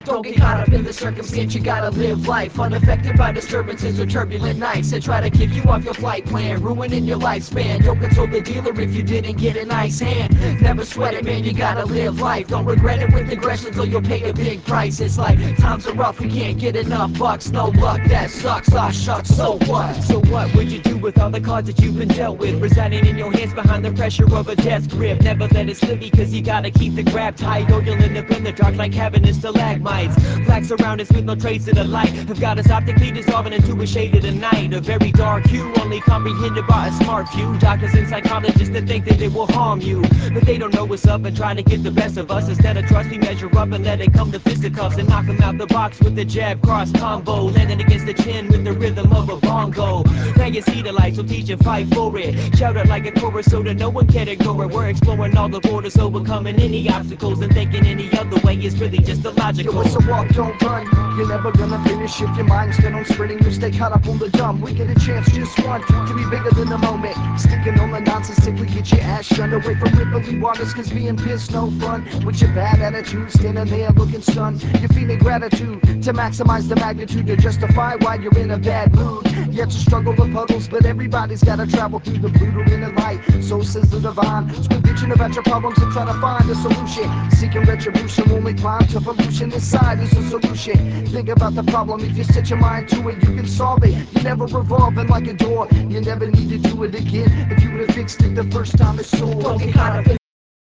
Don't get caught up in the circumstance, you gotta live life unaffected by disturbances or turbulent nights that try to kick you off your flight plan, ruining your lifespan. Don't console the dealer if you didn't get a nice hand. Never sweat it, man, you gotta live life. Don't regret it with aggression, so you'll pay a big price. It's like, times are rough, we can't get enough bucks. No luck, that sucks, aw shucks, so what? So what would you do with all the cards that you've been dealt with, residing in your hands behind the pressure of a death grip? Never let it slip because you gotta keep the grab tight, or you'll end up in the dark like having a stalagmites. Black surround us with no trace of the light, have got us optically dissolving into a shade of the night. A very dark hue, only comprehended by a smart few doctors and psychologists that think that it will harm you, but they don't know what's up and trying to get the best of us. Instead of trust, we measure up and let it come to fisticuffs and knock them out the box with the jab cross combo, landing against the chin with the rhythm of a bongo. Now you see the light, so teach and fight for it. Shout it like a chorus so that no one can ignore it. We're exploring all the borders, overcoming any obstacles, and thinking any other way is really just illogical. Yo, it's a walk, don't run. You're never gonna finish if your mind's been on sprinting. You stay caught up on the dumb. We get a chance just one to be bigger than the moment. Sticking on the nonsense till we get your ass shunned away from rippling waters, cause being pissed no fun. With your bad attitude, standing there looking stunned. You're feeling gratitude to maximize the magnitude to justify why you're in a bad mood. Yet you struggle with puddles, but everybody's gotta travel through the brutal inner light. So says the divine. Quit bitching about your problems and try to find a solution. Seeking retribution will only climb to pollution. Inside is a solution. Think about the problem. If you set your mind to it, you can solve it. You never revolving like a door. You never need to do it again. If you would've fixed it the first time, it's so. Don't get caught up in